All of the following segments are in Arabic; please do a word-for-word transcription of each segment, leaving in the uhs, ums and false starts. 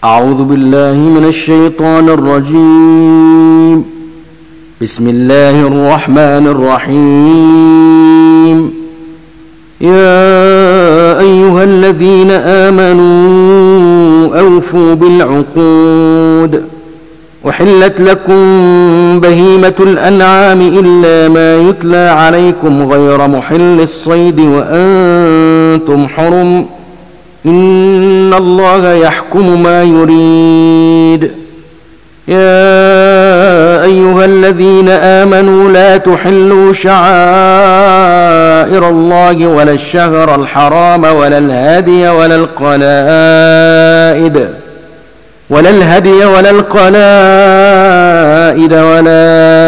أعوذ بالله من الشيطان الرجيم. بسم الله الرحمن الرحيم. يا أيها الذين آمنوا أوفوا بالعقود. وحلت لكم بهيمة الأنعام إلا ما يتلى عليكم غير محل الصيد وأنتم حرم، إن الله يحكم ما يريد. يا أيها الذين آمنوا لا تحلوا شعائر الله ولا الشهر الحرام ولا الهدي ولا القلائد ولا الهدي ولا القلائد ولا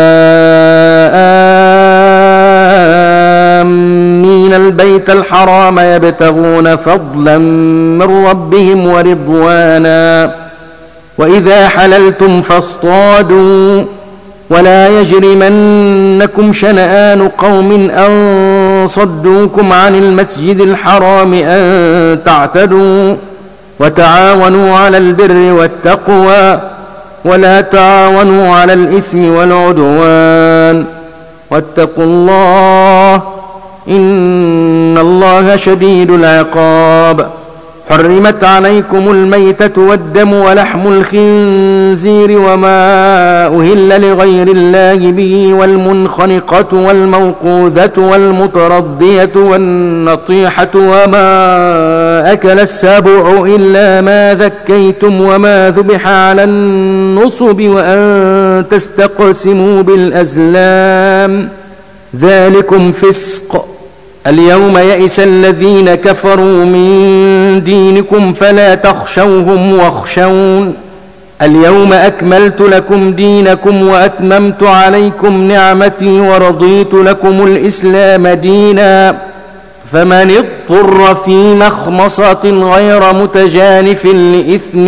آمين البيت الحرام يبتغون فضلا من ربهم ورضوانا، وإذا حللتم فاصطادوا، ولا يجرمنكم شنآن قوم أن صدوكم عن المسجد الحرام أن تعتدوا، وتعاونوا على البر والتقوى ولا تعاونوا على الإثم والعدوان، واتقوا الله إن الله شديد العقاب. حرمت عليكم الميتة والدم ولحم الخنزير وما أهل لغير الله به، والمنخنقة والموقوذة والمتردية والنطيحة وما أكل السبع إلا ما ذكيتم وما ذبح على النصب وأن تستقسموا بالأزلام، ذلكم فسق. اليوم يئس الذين كفروا من دينكم فلا تخشوهم واخشون. اليوم أكملت لكم دينكم وأتممت عليكم نعمتي ورضيت لكم الإسلام دينا، فمن اضطر في مخمصة غير متجانف لإثم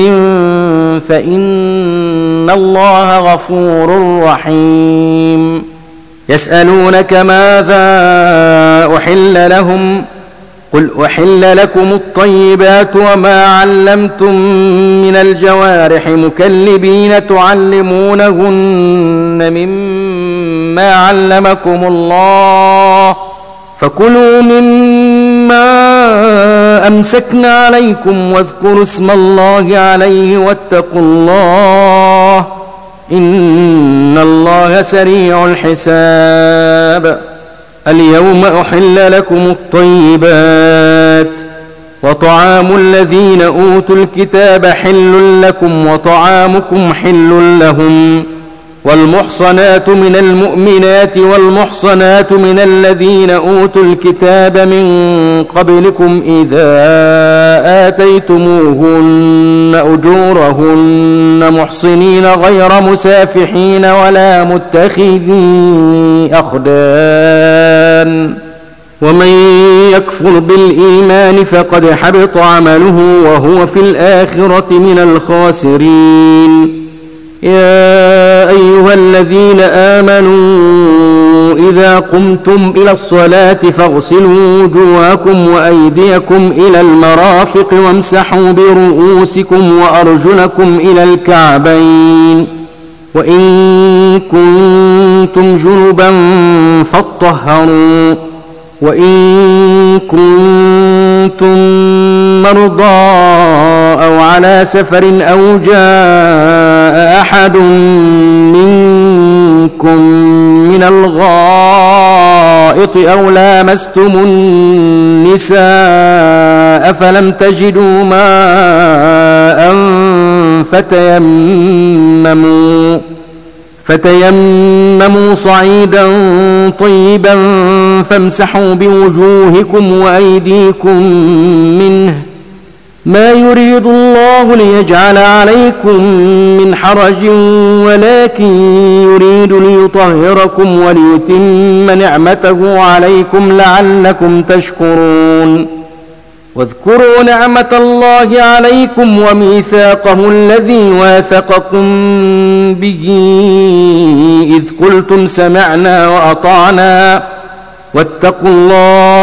فإن الله غفور رحيم. يسألونك ماذا أحل لهم؟ قل أحل لكم الطيبات وما علمتم من الجوارح مكلبين تعلمونهن مما علمكم الله، فكلوا مما أمسكنا عليكم واذكروا اسم الله عليه واتقوا الله إن الله سريع الحساب. اليوم أحل لكم الطيبات، وطعام الذين أوتوا الكتاب حل لكم وطعامكم حل لهم، والمحصنات من المؤمنات والمحصنات من الذين أوتوا الكتاب من قبلكم إذا آتيتموهن أجورهن محصنين غير مسافحين ولا متخذي أخدان، ومن يكفر بالإيمان فقد حبط عمله وهو في الآخرة من الخاسرين. يا أيها الذين آمنوا إذا قمتم إلى الصلاة فاغسلوا وجوهكم وأيديكم إلى المرافق وامسحوا برؤوسكم وأرجلكم إلى الكعبين، وإن كنتم جنبا فاطهروا، وإن كنتم مرضى أو على سفر أو جاء أحد منكم من الغائط أو لامستم النساء فلم تجدوا ماء فتيمموا فتيمموا صعيدا طيبا فامسحوا بوجوهكم وأيديكم منه، ما يريد الله ليجعل عليكم من حرج ولكن يريد ليطهركم وليتم نعمته عليكم لعلكم تشكرون. واذكروا نعمة الله عليكم وميثاقه الذي واثقكم به إذ قلتم سمعنا وأطعنا واتقوا الله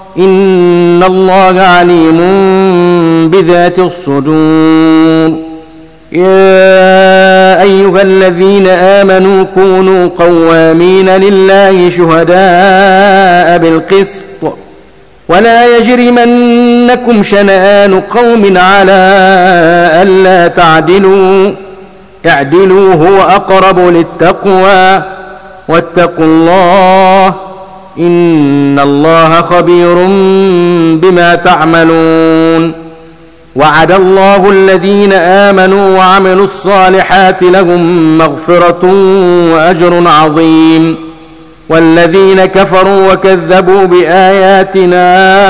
إن الله عليم بذات الصدور. يا أيها الذين آمنوا كونوا قوامين لله شهداء بالقسط ولا يجرمنكم شنآن قوم على ألا تعدلوا اعدلوا هو أقرب للتقوى واتقوا الله إن الله خبير بما تعملون. وعد الله الذين آمنوا وعملوا الصالحات لهم مغفرة وأجر عظيم والذين كفروا وكذبوا بآياتنا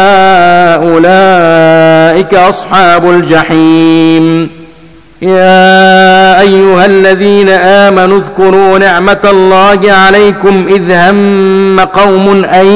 أولئك أصحاب الجحيم. يا أيها الذين آمنوا اذكروا نعمة الله عليكم إذ هم قوم أن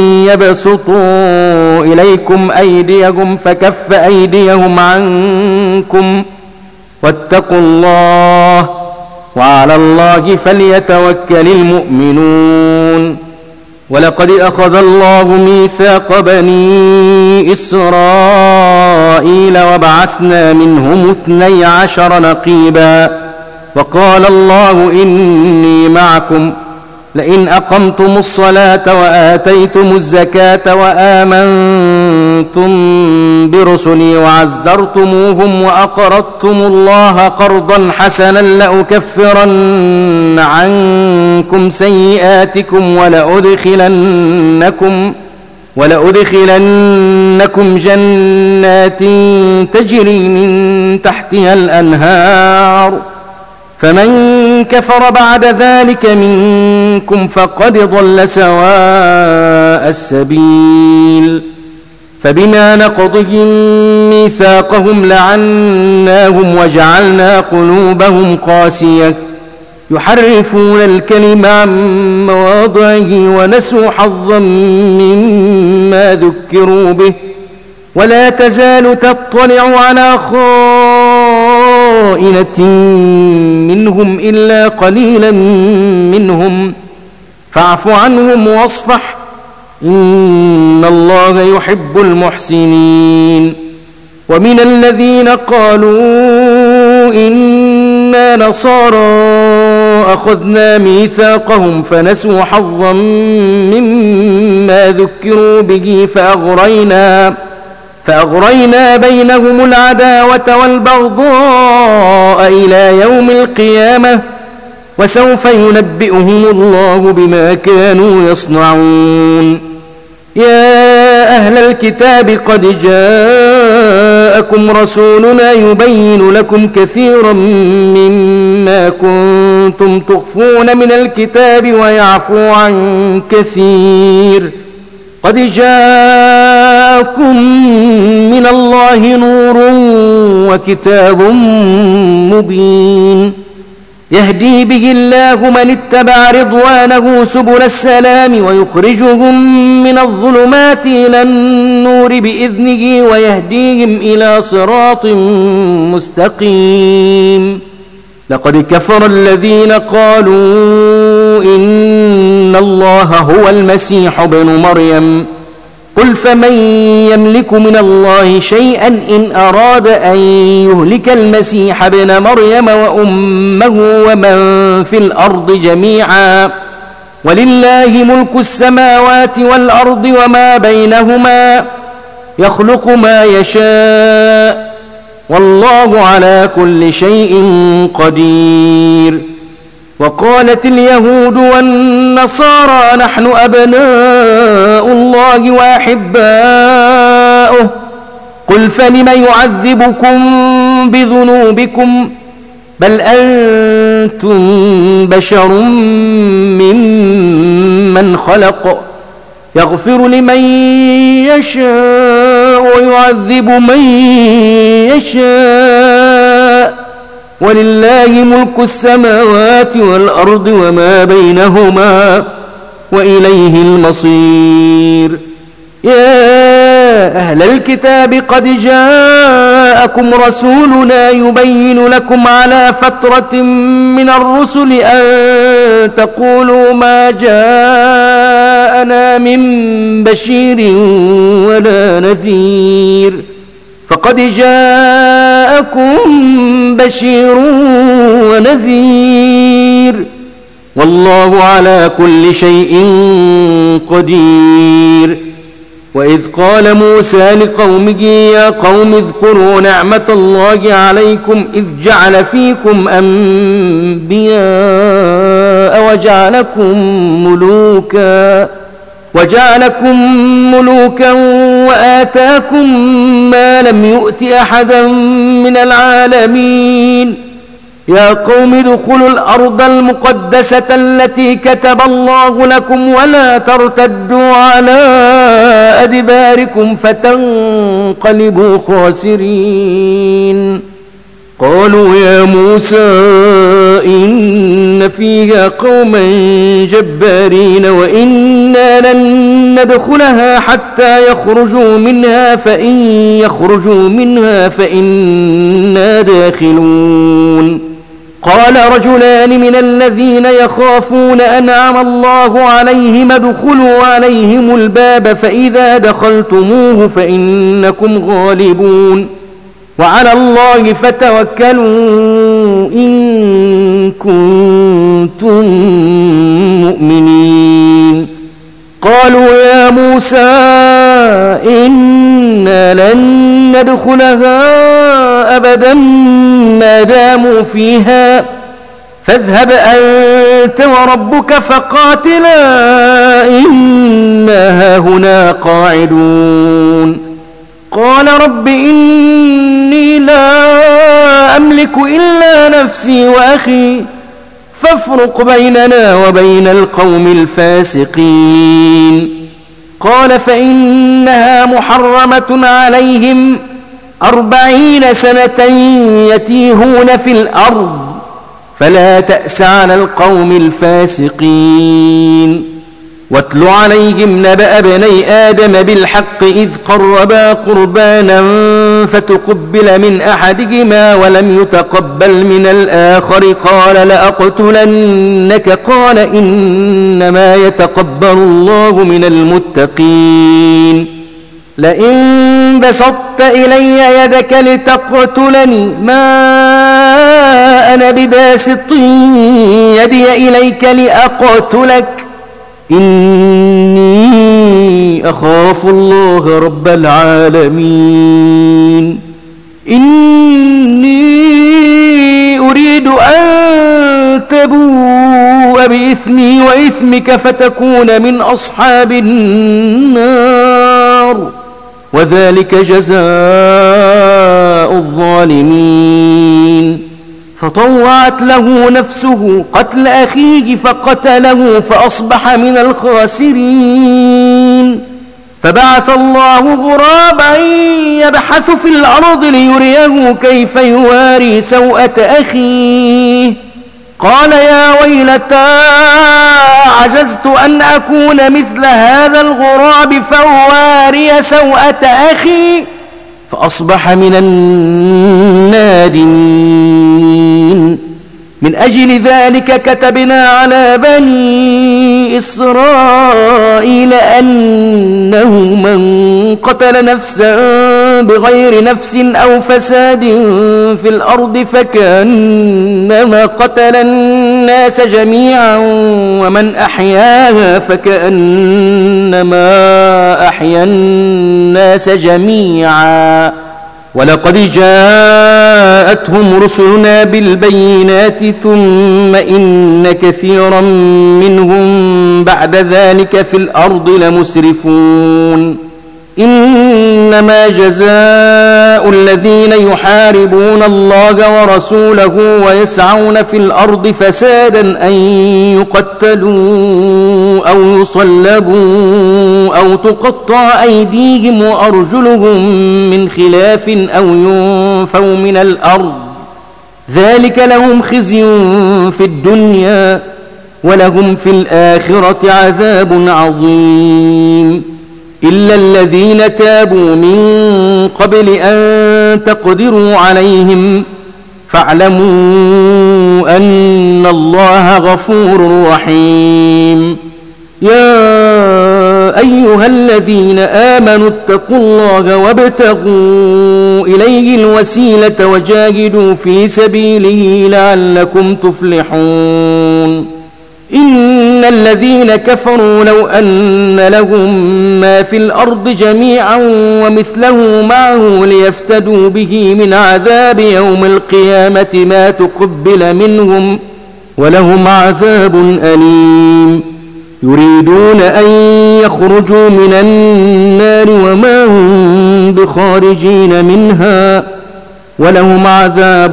يبسطوا إليكم أيديهم فكف أيديهم عنكم واتقوا الله وعلى الله فليتوكل المؤمنون. ولقد أخذ الله ميثاق بني إسرائيل وبعثنا منهم اثني عشر نقيبا وقال الله إني معكم لئن أقمتم الصلاة وآتيتم الزكاة وآمنتم برسلي وعزرتموهم وأقرضتم الله قرضا حسنا لأكفرن عنكم سيئاتكم ولأدخلنكم ولأدخلنكم جنات تجري من تحتها الأنهار فمن كفر بعد ذلك منكم فقد ضل سواء السبيل. فبما نقضهم ميثاقهم لعناهم وجعلنا قلوبهم قاسية يحرفون الكلم عن مواضعه ونسوا حظا مما ذكروا به ولا تزال تطلع على خائنة منهم إلا قليلا منهم فاعف عنهم واصفح إن الله يحب المحسنين. ومن الذين قالوا إنا نصارى أخذنا ميثاقهم فنسوا حظا مما ذكروا به فأغرينا فأغرينا بينهم العداوة والبغضاء إلى يوم القيامة وسوف ينبئهم الله بما كانوا يصنعون. يا أهل الكتاب قد جاءكم رسولنا يبين لكم كثيرا مما كنتم تخفون من الكتاب ويعفو عن كثير قد جاءكم من الله نور وكتاب مبين يهدي به الله من اتبع رضوانه سبل السلام ويخرجهم من الظلمات إلى النور بإذنه ويهديهم إلى صراط مستقيم. لقد كفر الذين قالوا إن الله هو المسيح ابن مريم قل فمن يملك من الله شيئا إن أراد أن يهلك المسيح ابن مريم وأمه ومن في الأرض جميعا ولله ملك السماوات والأرض وما بينهما يخلق ما يشاء والله على كل شيء قدير. وقالت اليهود والنصارى نحن أبناء الله وأحباؤه قل فلم يعذبكم بذنوبكم بل أنتم بشر ممن خلق يغفر لمن يشاء ويعذب من يشاء ولله ملك السماوات والأرض وما بينهما وإليه المصير. يا أهل الكتاب قد جاءكم رسولنا يبين لكم على فترة من الرسل أن تقولوا ما جاءنا من بشير ولا نذير فقد جاءكم بشير ونذير والله على كل شيء قدير. وإذ قال موسى لقومه يا قوم اذكروا نعمة الله عليكم إذ جعل فيكم أنبياء وجعلكم ملوكا وجعلكم ملوكا وآتاكم ما لم يؤت أحدا من العالمين. يا قوم ادخلوا الأرض المقدسة التي كتب الله لكم ولا ترتدوا على أدباركم فتنقلبوا خاسرين. قالوا يا موسى إن فيها قوما جبارين وإنا لن ندخلها حتى يخرجوا منها فإن يخرجوا منها فإنا داخلون. قال رجلان من الذين يخافون أنعم الله عليهم ادخلوا عليهم الباب فإذا دخلتموه فإنكم غالبون وعلى الله فتوكلوا إن كنتم مؤمنين. قالوا يا موسى إنا لن ندخلها أبدا ما داموا فيها فاذهب أنت وربك فقاتلا إنا هاهنا قاعدون. قال رب إني لا أملك إلا نفسي وأخي فافرق بيننا وبين القوم الفاسقين. قال فإنها محرمة عليهم أربعين سنة يتيهون في الأرض فلا تأس على القوم الفاسقين. واتل عليهم نبأ ابني آدم بالحق إذ قربا قربانا فتقبل من أحدهما ولم يتقبل من الآخر قال لأقتلنك قال إنما يتقبل الله من المتقين. لئن بسطت إلي يدك لتقتلني ما أنا بباسط يدي إليك لأقتلك إني أخاف الله رب العالمين. إني أريد أن تبوء بإثمي وإثمك فتكون من أصحاب النار وذلك جزاء الظالمين. فطوعت له نفسه قتل أخيه فقتله فأصبح من الخاسرين. فبعث الله غرابا يبحث في الأرض ليريه كيف يواري سوءة أخيه قال يا ويلتى عجزت أن أكون مثل هذا الغراب فأواري سوءة أخي فأصبح من النادمين. من أجل ذلك كتبنا على بني إسرائيل أنه من قتل نفسا بغير نفس أو فساد في الأرض فكأنما قتل الناس جميعا ومن أحياها فكأنما أحيا الناس جميعا. ولقد جاءتهم رسلنا بالبينات ثم إن كثيرا منهم بعد ذلك في الأرض لمسرفون. إنما جزاء الذين يحاربون الله ورسوله ويسعون في الأرض فسادا أن يقتلوا أو يصلبوا أو تقطع أيديهم وأرجلهم من خلاف أو ينفوا من الأرض ذلك لهم خزي في الدنيا ولهم في الآخرة عذاب عظيم. إلا الذين تابوا من قبل أن تقدروا عليهم فاعلموا أن الله غفور رحيم. يا أيها الذين آمنوا اتقوا الله وابتغوا إليه الوسيلة وجاهدوا في سبيله لعلكم تفلحون إن الذين كفروا لو أن لهم ما في الأرض جميعا ومثله معه ليفتدوا به من عذاب يوم القيامة ما تقبل منهم ولهم عذاب أليم يريدون أن يخرجوا من النار وما هم بخارجين منها ولهم عذاب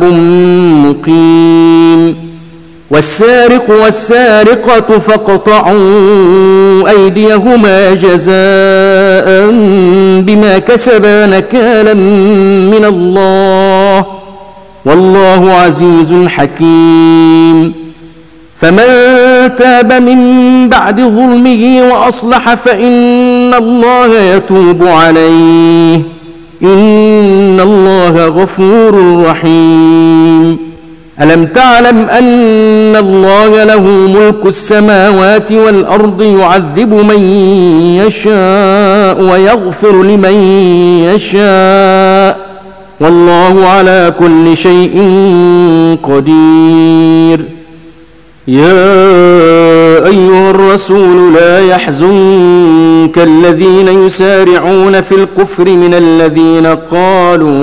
مقيم والسارق والسارقة فاقطعوا أيديهما جزاء بما كسبا نكالا من الله والله عزيز حكيم فمن تاب من بعد ظلمه وأصلح فإن الله يتوب عليه إن الله غفور رحيم ألم تعلم أن الله له ملك السماوات والأرض يعذب من يشاء ويغفر لمن يشاء والله على كل شيء قدير يا أيها الرسول لا يحزنك الذين يسارعون في الكفر من الذين قالوا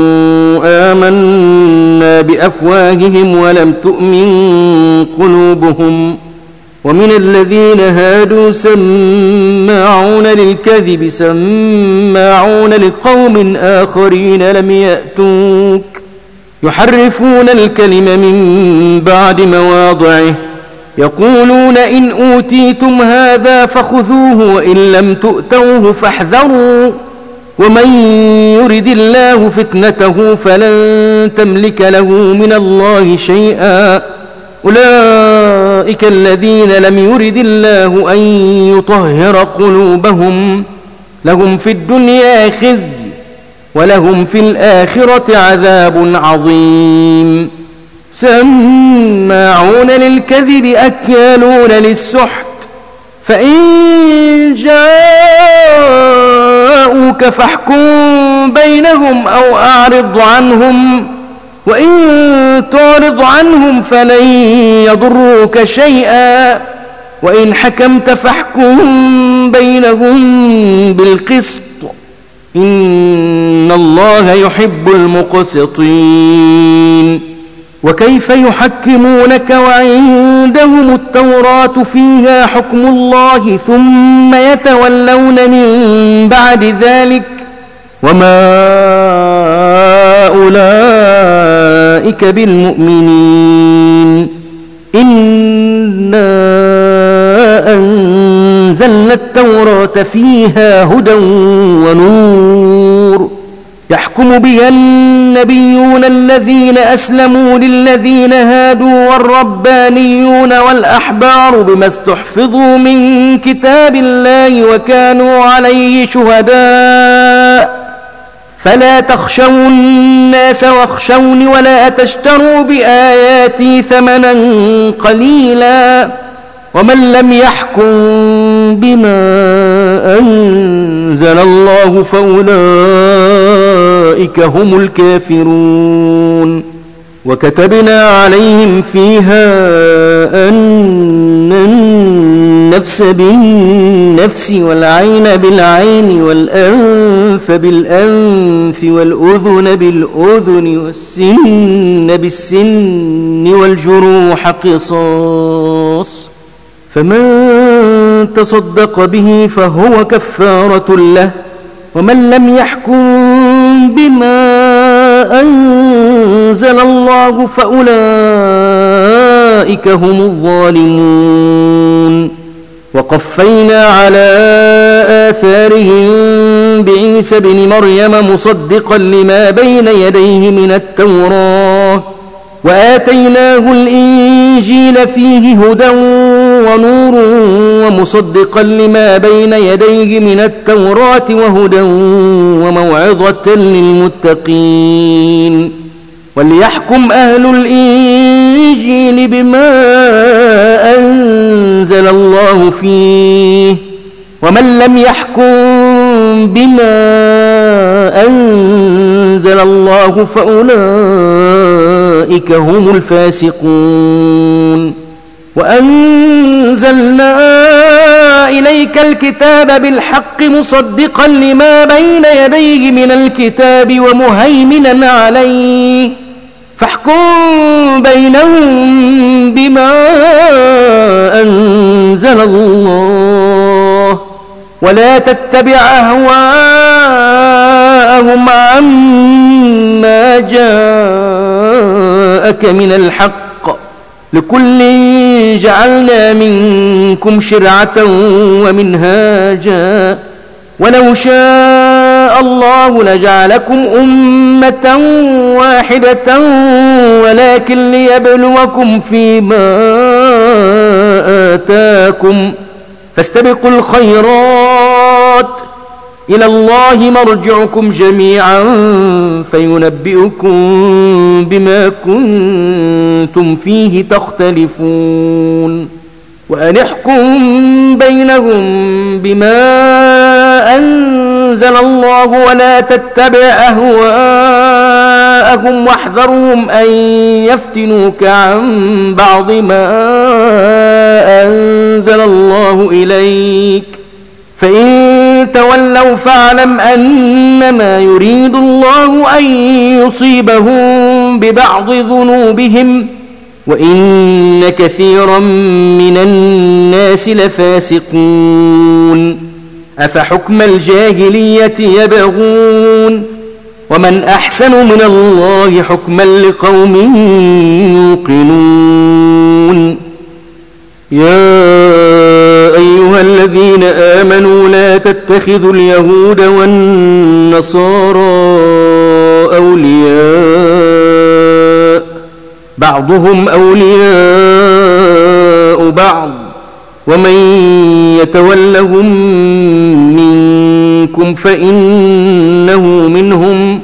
آمنا بأفواههم ولم تؤمن قلوبهم ومن الذين هادوا سماعون للكذب سماعون لقوم آخرين لم يأتوك يحرفون الكلم من بعد مواضعه يقولون إن أوتيتم هذا فخذوه وإن لم تؤتوه فاحذروا ومن يرد الله فتنته فلن تملك له من الله شيئا أولئك الذين لم يرد الله أن يطهر قلوبهم لهم في الدنيا خزي ولهم في الآخرة عذاب عظيم سماعون للكذب أكالون للسحت فإن جاءوك فاحكم بينهم أو أعرض عنهم وإن تعرض عنهم فلن يضروك شيئا وإن حكمت فاحكم بينهم بالقسط إن الله يحب المقسطين وكيف يحكمونك وعندهم التوراة فيها حكم الله ثم يتولون من بعد ذلك وما أولئك بالمؤمنين إنا أنزلنا التوراة فيها هدى ونور يحكم بها النبيون الذين أسلموا للذين هادوا والربانيون والأحبار بما استحفظوا من كتاب الله وكانوا عليه شهداء فلا تخشوا الناس واخشوني ولا تشتروا بآياتي ثمنا قليلا ومن لم يحكم بما أنزل الله فأولئك هم الكافرون وكتبنا عليهم فيها أن النفس بالنفس والعين بالعين والأنف بالأنف والأذن بالأذن والسن بالسن والجروح قصاص فمن تصدق به فهو كفارة له ومن لم يحكم بما أنزل الله فأولئك هم الظالمون وقفينا على آثارهم بعيسى بن مريم مصدقا لما بين يديه من التوراة وآتيناه الإنجيل فيه هدى ونور ومصدقا لما بين يديه من التوراة وهدى وموعظة للمتقين وليحكم أهل الإنجيل بما أنزل الله فيه ومن لم يحكم بما أنزل الله فأولئك هم الفاسقون. وأنزلنا إليك الكتاب بالحق مصدقا لما بين يديه من الكتاب ومهيمنا عليه فاحكم بينهم بما أنزل الله ولا تتبع أهواءهم عما جاءك من الحق لكل جعلنا منكم شرعة ومنهاجا ولو شاء الله لجعلكم أمة واحدة ولكن ليبلوكم فيما آتاكم فاستبقوا الخيرات إلى الله مرجعكم جميعا فينبئكم بما كنتم فيه تختلفون. وأن احكم بينهم بما أنزل الله ولا تتبع أهواءهم واحذرهم أن يفتنوك عن بعض ما أنزل الله إليك فإن تولوا فاعلم أنما يريد الله أن يصيبهم ببعض ذنوبهم وإن كثيرا من الناس لفاسقون. أفحكم الجاهلية يبغون ومن أحسن من الله حكما لقوم يوقنون. يا أيها الذين آمنوا لا تتخذوا اليهود والنصارى أولياء بعضهم أولياء بعض ومن يتولهم منكم فإنه منهم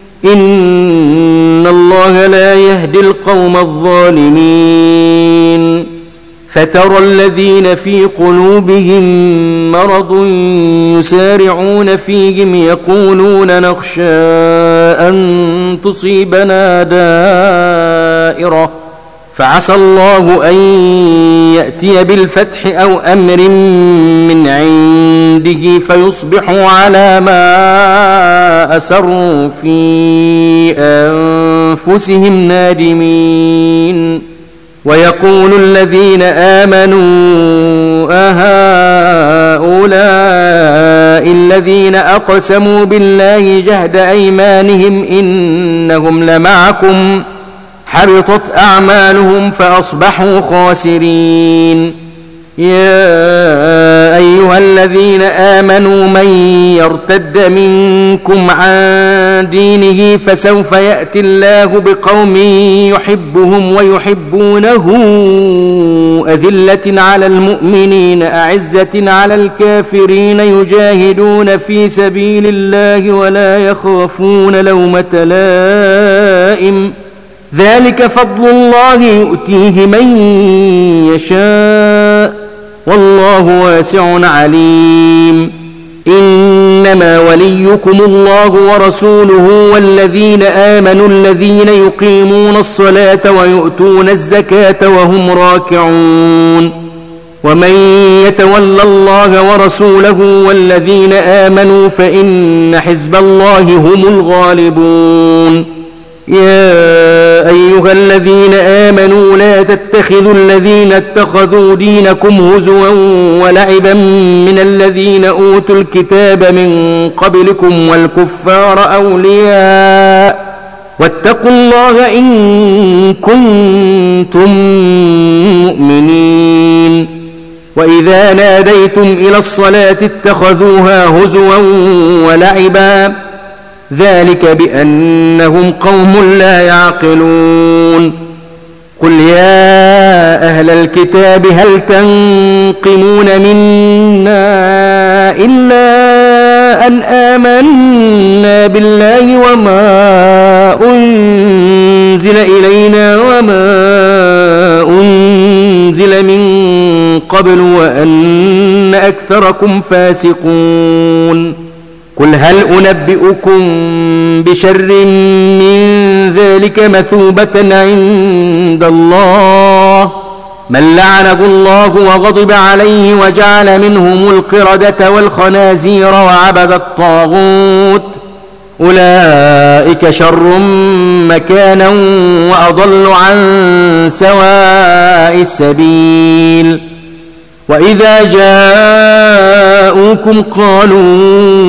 إن الله لا يهدي القوم الظالمين. فترى الذين في قلوبهم مرض يسارعون فيهم يقولون نخشى أن تصيبنا دائرة فعسى الله أن يأتي بالفتح أو أمر من عنده فيصبحوا على ما أسروا في أنفسهم نادمين. ويقول الذين آمنوا أهؤلاء الذين أقسموا بالله جهد أيمانهم إنهم لمعكم حبطت أعمالهم فأصبحوا خاسرين. يا أيها الذين آمنوا من يرتد منكم عن دينه فسوف يأتي الله بقوم يحبهم ويحبونه أذلة على المؤمنين أعزة على الكافرين يجاهدون في سبيل الله ولا يخافون لومة لائم ذلك فضل الله يؤتيه من يشاء والله واسع عليم. إنما وليكم الله ورسوله والذين آمنوا الذين يقيمون الصلاة ويؤتون الزكاة وهم راكعون. ومن يتول الله ورسوله والذين آمنوا فإن حزب الله هم الغالبون. يا أيها الذين آمنوا لا تتخذوا الذين اتخذوا دينكم هزوا ولعبا من الذين أوتوا الكتاب من قبلكم والكفار أولياء واتقوا الله إن كنتم مؤمنين. وإذا ناديتم إلى الصلاة اتخذوها هزوا ولعبا ذلك بأنهم قوم لا يعقلون. قل يا أهل الكتاب هل تنقمون منا إلا أن آمنا بالله وما أنزل إلينا وما أنزل من قبل وأن أكثركم فاسقون قل هل أنبئكم بشر من ذلك مثوبة عند الله من لعنه الله وغضب عليه وجعل منهم القردة والخنازير وعبد الطاغوت أولئك شر مكانا وأضل عن سواء السبيل وإذا جاءوكم قالوا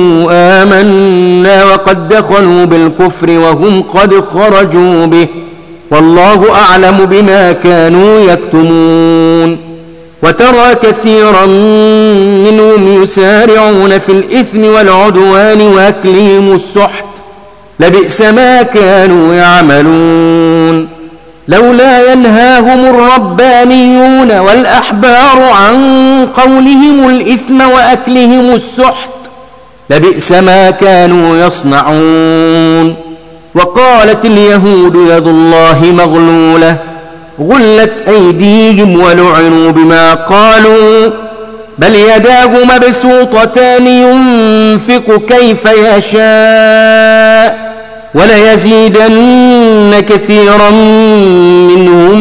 آمنا وقد دخلوا بالكفر وهم قد خرجوا به والله أعلم بما كانوا يكتمون وترى كثيرا منهم يسارعون في الإثم والعدوان وأكلهم السحت لبئس ما كانوا يعملون لولا ينهاهم الربانيون والأحبار عن قولهم الإثم وأكلهم السحت لبئس ما كانوا يصنعون وقالت اليهود يد الله مغلولة غلت أيديهم ولعنوا بما قالوا بل يداه مبسوطتان ينفق كيف يشاء وليزيدن كثيرا منهم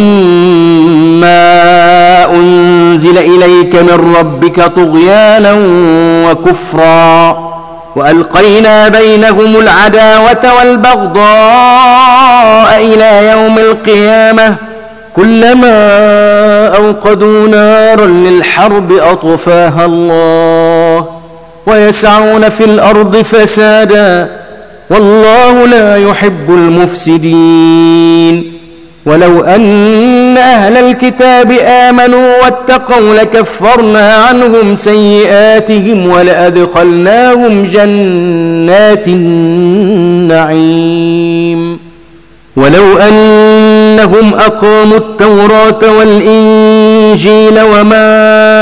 ما أنزل إليك من ربك طغيانا وكفرا وألقينا بينهم العداوة والبغضاء إلى يوم القيامة كلما أوقدوا نارا للحرب أطفاها الله ويسعون في الأرض فسادا والله لا يحب المفسدين ولو أن أهل الكتاب آمنوا واتقوا لكفرنا عنهم سيئاتهم ولأدخلناهم جنات النعيم ولو أنهم أقاموا التوراة والإنجيل وما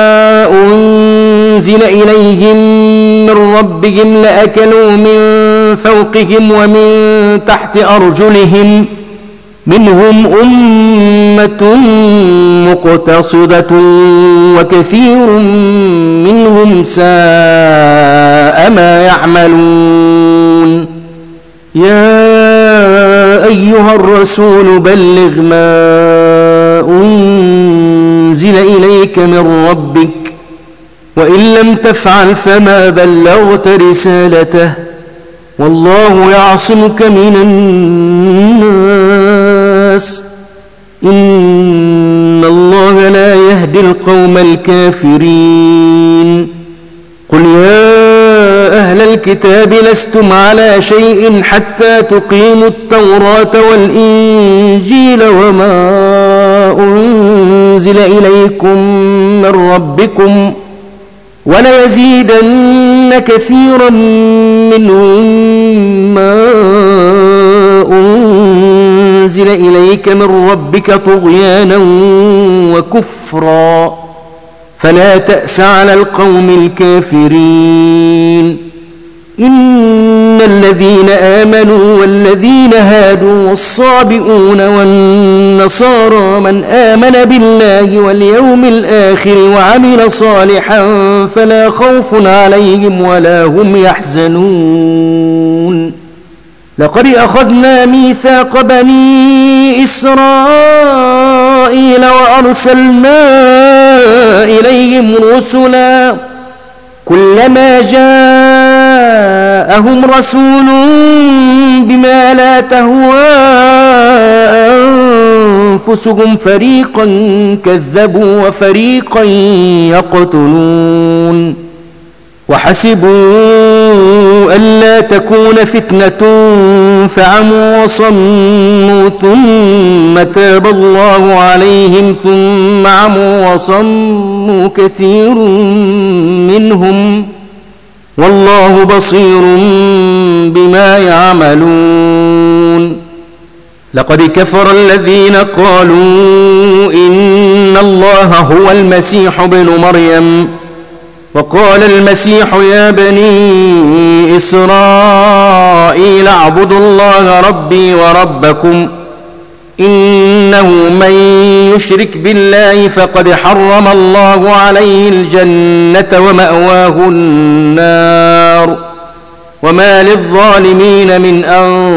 أنزل إليهم من ربهم لأكلوا من فوقهم ومن تحت أرجلهم منهم أمة مقتصدة وكثير منهم ساء ما يعملون يا أيها الرسول بلغ ما أنزل إليك من ربك وإن لم تفعل فما بلغت رسالته والله يعصمك من الناس إن الله لا يهدي القوم الكافرين قل يا أهل الكتاب لستم على شيء حتى تقيموا التوراة والإنجيل وما أنزل إليكم من ربكم وليزيدن كثيرا منهم ما أنزل إليك من ربك طغيانا وكفرا فلا تأس على القوم الكافرين إن الذين آمنوا والذين هادوا والصابئون والنصارى من آمن بالله واليوم الآخر وعمل صالحا فلا خوف عليهم ولا هم يحزنون لقد أخذنا ميثاق بني إسرائيل وأرسلنا إليهم رسلا كلما جاءهم رسول بما لا تهوى أنفسهم فريقا كذبوا وفريقا يقتلون وحسبوا ألا تكون فتنة فعموا وصموا ثم تاب الله عليهم ثم عموا وصموا كثير منهم والله بصير بما يعملون لقد كفر الذين قالوا إن الله هو المسيح ابن مريم وقال المسيح يا بني إسرائيل اعبدوا الله ربي وربكم إنه من يشرك بالله فقد حرم الله عليه الجنة ومأواه النار وما للظالمين من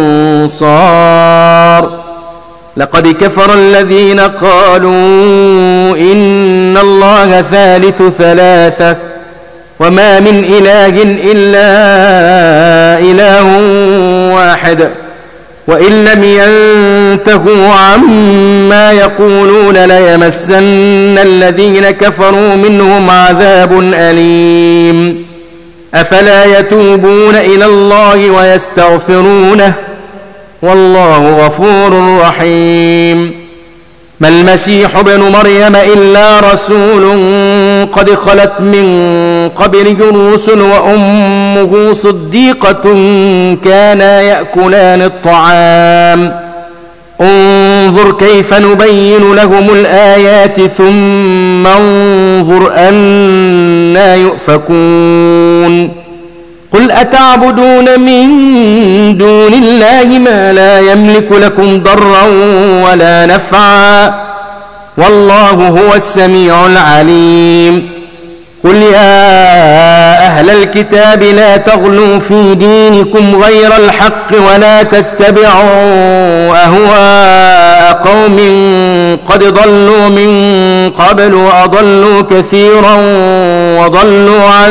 أنصار. لقد كفر الذين قالوا إن الله ثالث ثلاثة وما من إله إلا إله واحد وإن لم ينتهوا عما يقولون ليمسن الذين كفروا منهم عذاب أليم. أفلا يتوبون إلى الله ويستغفرونه والله غفور رحيم. ما المسيح ابن مريم إلا رسول قد خلت من قبله الرسل وأمه صديقة كانا يأكلان الطعام انظر كيف نبين لهم الآيات ثم انظر أنا يؤفكون. قل أتعبدون من دون الله ما لا يملك لكم ضرا ولا نفعا والله هو السميع العليم. قل يا أهل الكتاب لا تغلوا في دينكم غير الحق ولا تتبعوا أهواء قوم قد ضلوا من قبل وأضلوا كثيرا وضلوا عن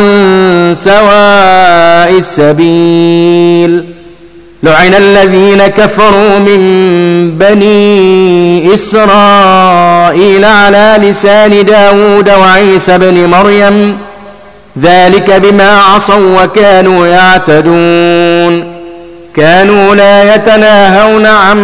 سواء السبيل. لعن الذين كفروا من بني إسرائيل على لسان داود وعيسى بن مريم ذلك بما عصوا وكانوا يعتدون. كانوا لا يتناهون عن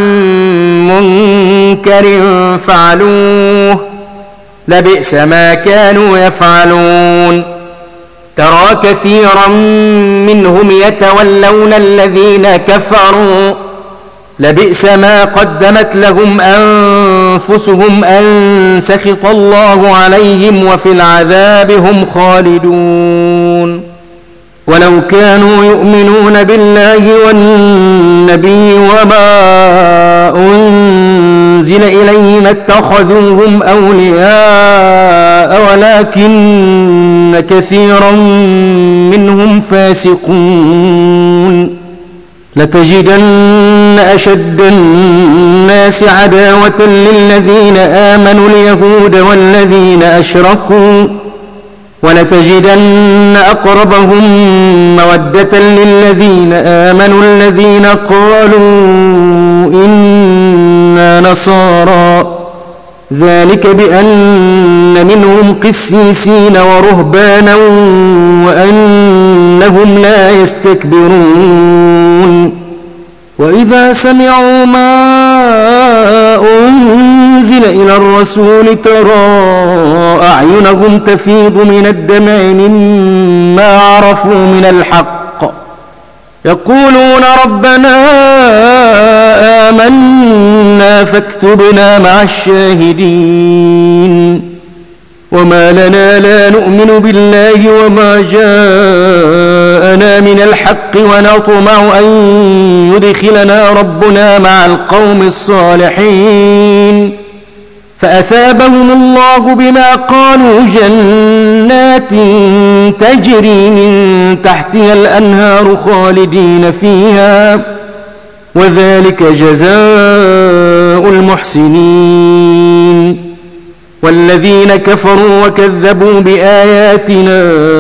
منكر فعلوه لبئس ما كانوا يفعلون. ترى كثيرا منهم يتولون الذين كفروا لبئس ما قدمت لهم أنفسهم أن سخط الله عليهم وفي العذاب هم خالدون. ولو كانوا يؤمنون بالله والنبي وما أنزل إليه ما اتخذوهم أولياء ولكن كثيرا منهم فاسقون. لتجدن أشد الناس عداوة للذين آمنوا اليهود والذين أشركوا ولتجدن أقربهم مودة للذين آمنوا الذين قالوا إنا نصارى ذلك بأن منهم قسيسين ورهبانا وأنهم لا يستكبرون. وإذا سمعوا ما أنزل إلى الرسول ترى أعينهم تفيض من الدمع مما عرفوا من الحق يقولون ربنا آمنا فاكتبنا مع الشاهدين. وما لنا لا نؤمن بالله وما جاءنا من الحق ونطمع أن يدخلنا ربنا مع القوم الصالحين فأثابهم الله بما قالوا جنات تجري من تحتها الأنهار خالدين فيها وذلك جزاء المحسنين. والذين كفروا وكذبوا بآياتنا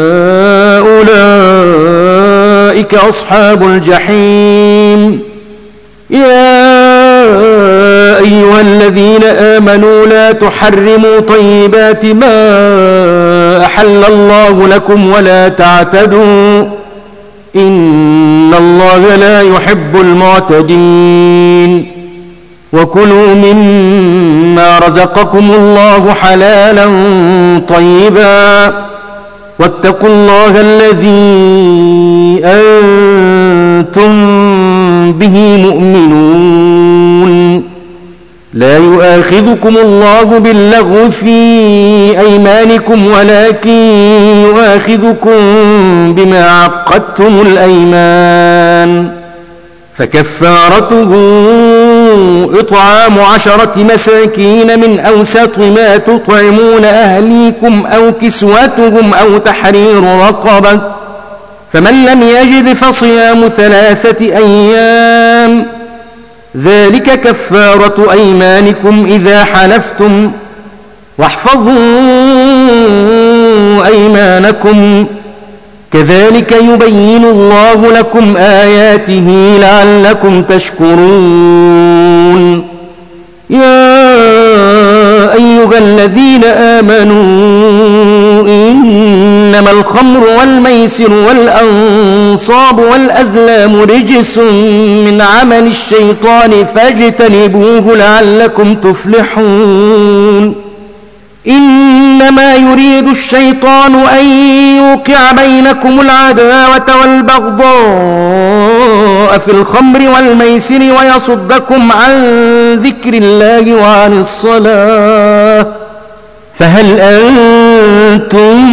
أولئك أصحاب الجحيم. يا أيها الذين آمنوا لا تحرموا طيبات ما أحل الله لكم ولا تعتدوا إن الله لا يحب المعتدين. وكلوا مما رزقكم الله حلالا طيبا واتقوا الله الذي أنتم به مؤمنون. لا يؤاخذكم الله باللغو في أيمانكم ولكن يؤاخذكم بما عقدتم الأيمان فكفارته إطعام عشرة مساكين من أوسط ما تطعمون أهليكم أو كسوتهم أو تحرير رقبة، فمن لم يجد فصيام ثلاثة أيام، ذلك كفارة أيمانكم إذا حلفتم، واحفظوا أيمانكم، كذلك يبين الله لكم آياته لعلكم تشكرون. يا أيها الذين آمنوا إنما الخمر والميسر والأنصاب والأزلام رجس من عمل الشيطان فاجتنبوه لعلكم تفلحون. إنما يريد الشيطان أن يوقع بينكم العداوة والبغضاء في الخمر والميسر ويصدكم عن ذكر الله وعن الصلاة، فهل أنتم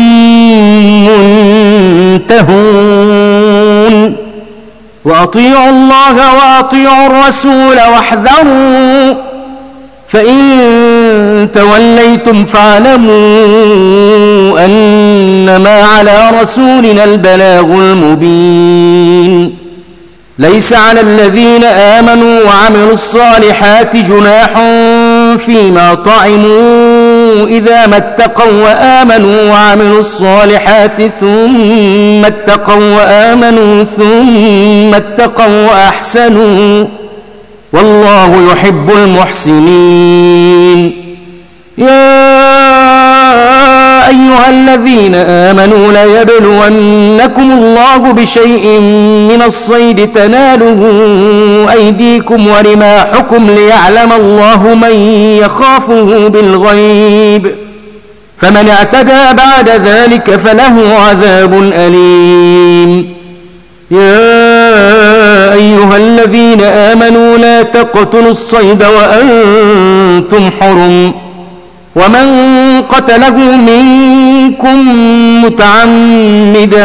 منتهون؟ وأطيعوا الله وأطيعوا الرسول واحذروا، فإن توليتم فاعلموا أنما على رسولنا البلاغ المبين. ليس على الذين آمنوا وعملوا الصالحات جناح فيما طعموا إذا ما اتقوا وآمنوا وعملوا الصالحات ثم اتقوا وآمنوا ثم اتقوا وأحسنوا، والله يحب المحسنين. يا أيها الذين آمنوا ليبلونكم الله بشيء من الصيد تناله أيديكم ورماحكم ليعلم الله من يخافه بالغيب، فمن اعتدى بعد ذلك فله عذاب أليم. يا أيها الذين آمنوا لا تقتلوا الصيد وأنتم حرم، ومن قتله منكم متعمدا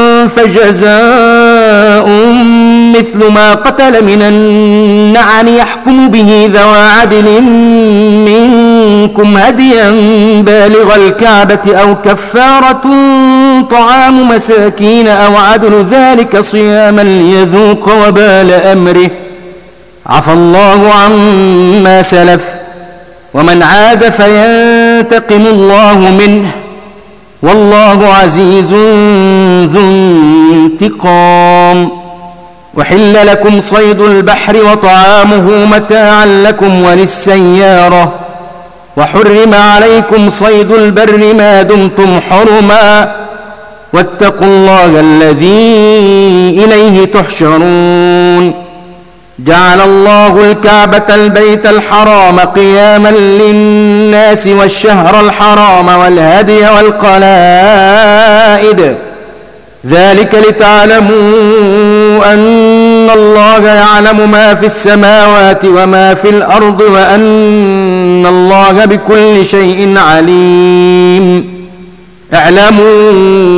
فجزاء مثل ما قتل من النعم يحكم به ذوى عدل منكم هديا بالغ الكعبة أو كفارة طعام مساكين أو عدل ذلك صياما ليذوق وبال أمره، عفى الله عما سلف، ومن عاد فينتقم الله منه، والله عزيز ذو انتقام. وحل لكم صيد البحر وطعامه متاعا لكم وللسيارة، وحرم عليكم صيد البر ما دمتم حرما، واتقوا الله الذي إليه تحشرون. جعل الله الكعبة البيت الحرام قياما للناس والشهر الحرام والهدي والقلائد، ذلك لتعلموا أن الله يعلم ما في السماوات وما في الأرض وأن الله بكل شيء عليم. اعلموا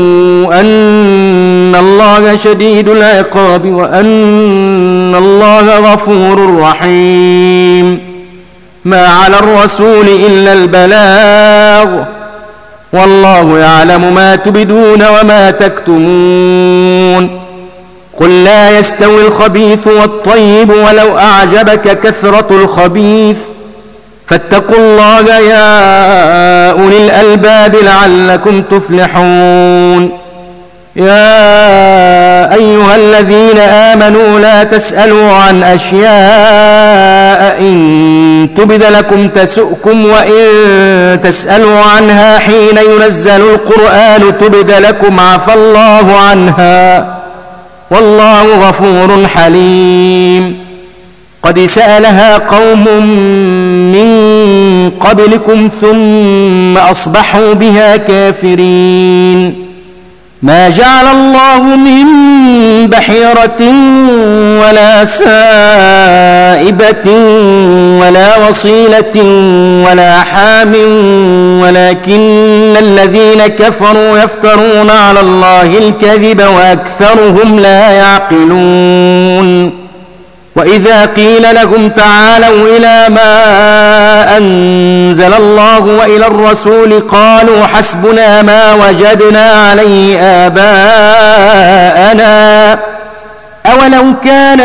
أن الله شديد العقاب وأن الله غفور رحيم. ما على الرسول إلا البلاغ، والله يعلم ما تبدون وما تكتمون. قل لا يستوي الخبيث والطيب ولو أعجبك كثرة الخبيث، فاتقوا الله يا أولي الألباب لعلكم تفلحون. يا أيها الذين آمنوا لا تسألوا عن أشياء إن تبد لكم تسؤكم، وإن تسألوا عنها حين ينزل القرآن تبد لكم عفى الله عنها، والله غفور حليم. قد سألها قوم من قبلكم ثم أصبحوا بها كافرين. ما جعل الله من بحيرة ولا سائبة ولا وصيلة ولا حام، ولكن الذين كفروا يفترون على الله الكذب وأكثرهم لا يعقلون. وإذا قيل لهم تعالوا إلى ما أنزل الله وإلى الرسول قالوا حسبنا ما وجدنا عليه آباءنا أولو كان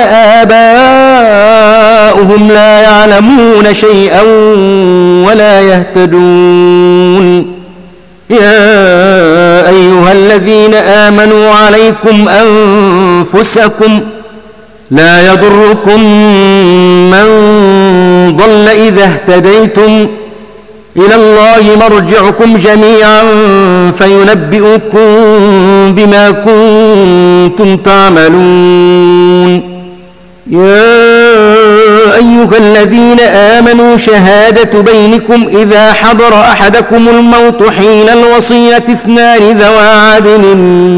آباؤهم لا يعلمون شيئا ولا يهتدون يا أيها الذين آمنوا عليكم أنفسكم لا يضركم من ضل إذا اهتديتم إلى الله مرجعكم جميعا فينبئكم بما كنتم تعملون يا أيها الذين آمنوا شهادة بينكم إذا حضر أحدكم الموت حين الوصية اثنان ذوى عدل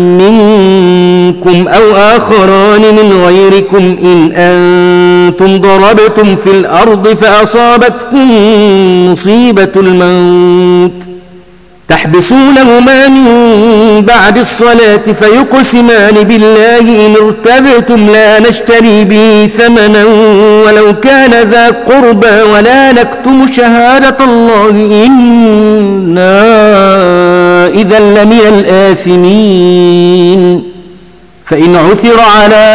منكم أو آخران من غيركم إن أنتم ضربتم في الأرض فأصابتكم مصيبة الموت تحبسونهما من بعد الصلاة فيقسمان بالله إن ارتبتم لا نشتري به ثمنا ولو كان ذا قربى ولا نكتم شهادة الله إنا إذا لمن الآثمين فإن عثر على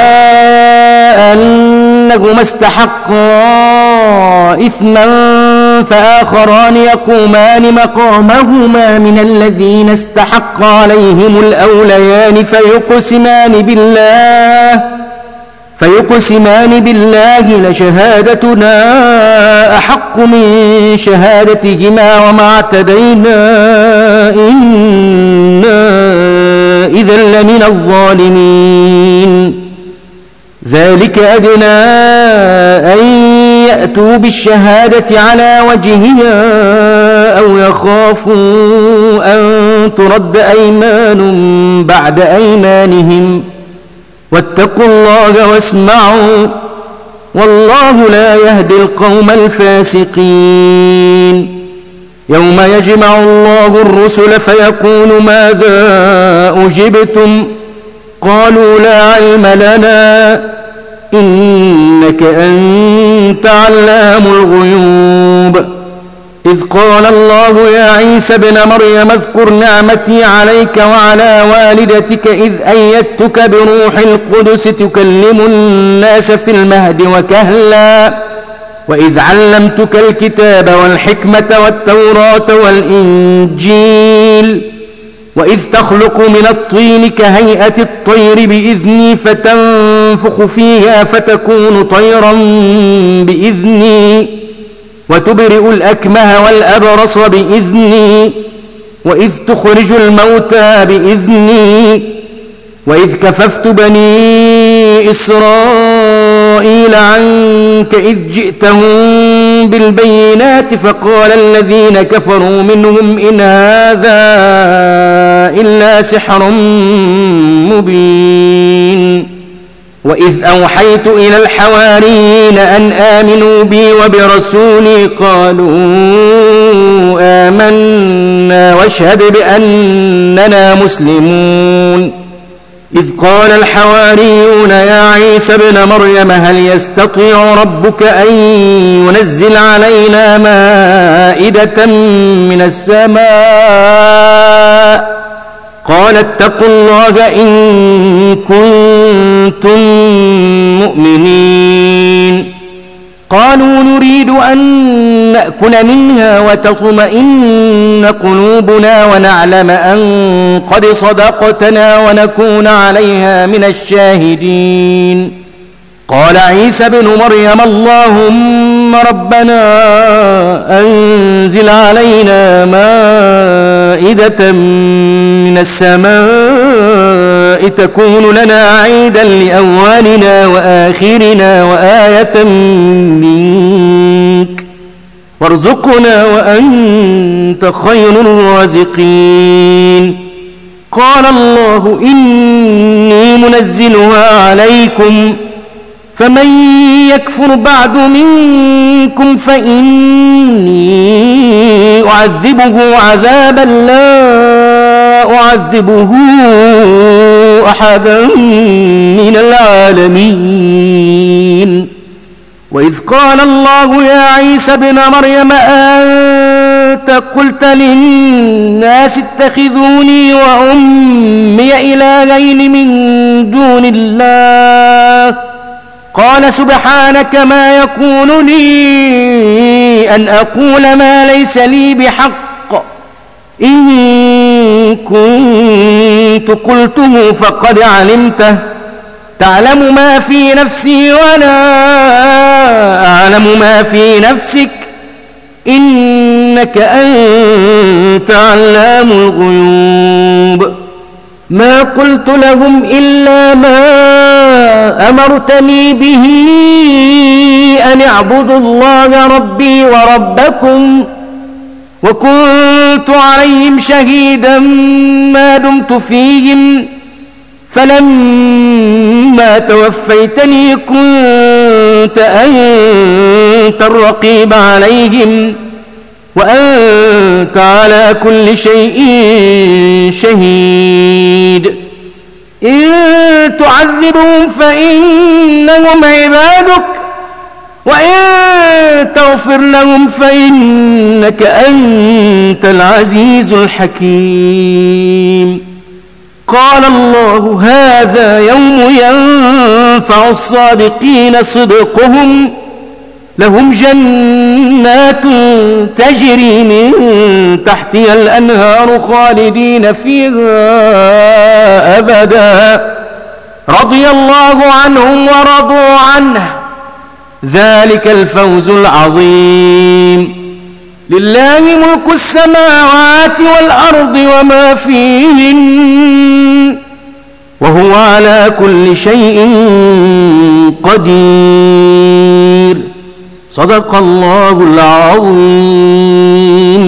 أنهما استحقا إثما فآخران يقومان مقامهما من الذين استحق عليهم الأوليان فيقسمان بالله فيقسمان بالله لشهادتنا أحق من شهادتهما وما اعتدينا إنا إذا لمن الظالمين ذلك أدنى أن يأتوا بالشهادة على وجهها أو يخافوا أن ترد أيمان بعد أيمانهم واتقوا الله واسمعوا والله لا يهدي القوم الفاسقين يوم يجمع الله الرسل فيقول ماذا أجبتم قالوا لا علم لنا إنك أنت علام الغيوب إذ قال الله يا عيسى ابن مريم اذكر نعمتي عليك وعلى والدتك إذ أيدتك بروح القدس تكلم الناس في المهد وكهلا وإذ علمتك الكتاب والحكمة والتوراة والإنجيل وإذ تخلق من الطين كهيئة الطير بإذني فتنفخ فيها فتكون طيرا بإذني وتبرئ الأكمه والأبرص بإذني وإذ تخرج الموتى بإذني وإذ كففت بني إسرائيل عنك إذ جئتهم بالبينات فقال الذين كفروا منهم إن هذا إلا سحر مبين وإذ أوحيت إلى الحواريين أن آمنوا بي وبرسولي قالوا آمنا واشهد بأننا مسلمون إذ قال الحواريون يا عيسى ابن مريم هل يستطيع ربك أن ينزل علينا مائدة من السماء قال اتقوا الله إن كنتم مؤمنين قالوا نريد أن نأكل منها وتطمئن قلوبنا ونعلم أن قد صدقتنا ونكون عليها من الشاهدين قال عيسى ابن مريم اللهم ربنا أنزل علينا مائدة من السماء تكون لنا عيدا لأولنا وآخرنا وآية منك وارزقنا وأنت خير الرازقين قال الله إني منزلها عليكم فمن يكفر بعد منكم فإني أعذبه عذابا لا أعذبه أحدا من العالمين وإذ قال الله يا عيسى ابن مريم أنت قلت للناس اتخذوني وأمي إلهين من دون الله قال سبحانك ما يكون لي أن أقول ما ليس لي بحق إن كنت قلته فقد علمته تعلم ما في نفسي ولا أعلم ما في نفسك إنك أنت علام الغيوب ما قلت لهم إلا ما أمرتني به أن اعبدوا الله ربي وربكم وكنت عليهم شهيدا ما دمت فيهم فلما توفيتني كنت أنت الرقيب عليهم وأنت على كل شيء شهيد إن تعذبهم فإنهم عبادك وإن تغفر لهم فإنك أنت العزيز الحكيم قال الله هذا يوم ينفع الصادقين صدقهم لهم جنات تجري من تحتها الأنهار خالدين فيها أبدا رضي الله عنهم ورضوا عنه ذلك الفوز العظيم لله ملك السماوات والأرض وما فيهن وهو على كل شيء قدير صدق الله العظيم